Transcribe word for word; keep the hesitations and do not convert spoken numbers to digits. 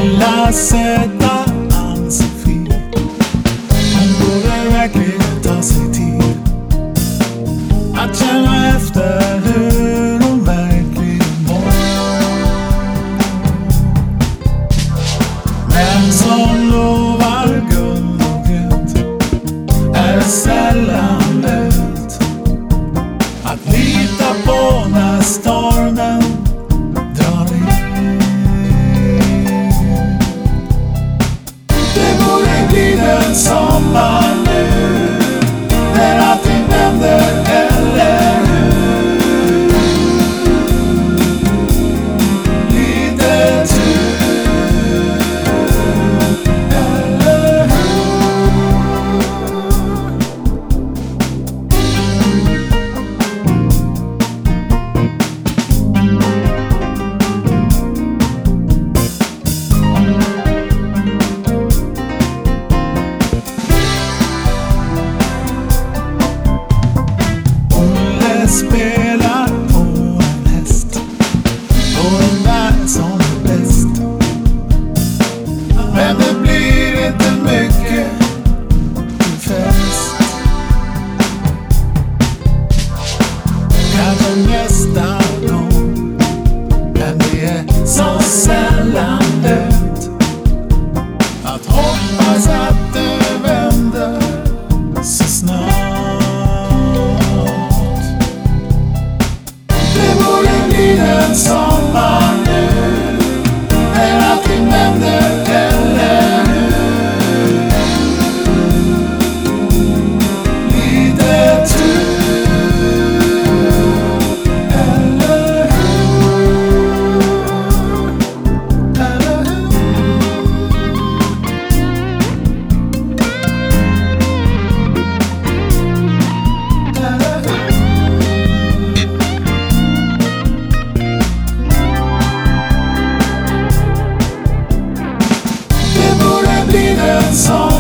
Lilla söta Ann-Sofie, hon borde verkligen ta sig tid att känna efter hur hon verkligen mår. Men som lovar guld och grönt är det sällan lätt att lita på när stormen drar in. Det borde bli den sommar nu när allting vänder, eller hur? Lite tur, eller hur? Spelar på en häst och hon är som bäst. Men det blir inte mycket till fest. Kanske nästa gång, men det är så sällan lätt att hoppas att det vänder så snart. En sommar nu när allting vänder, eller hur? Lite tur, eller hur? Eller hur? Eller hur? Det borde bli den som